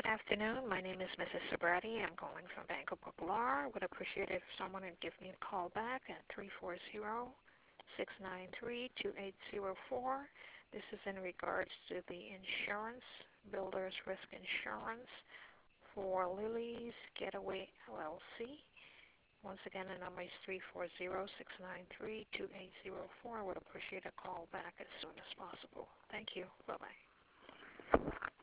afternoon. My name is Mrs. Sobrati. I'm calling from Banco Popular. Would appreciate if someone would give me a call back at 340-693-2804. This is in regards to the insurance, Builder's Risk Insurance for Lily's Getaway LLC. Once again, the number is 340-693-2804. Would appreciate a call back as soon as possible. Thank you. Bye-bye.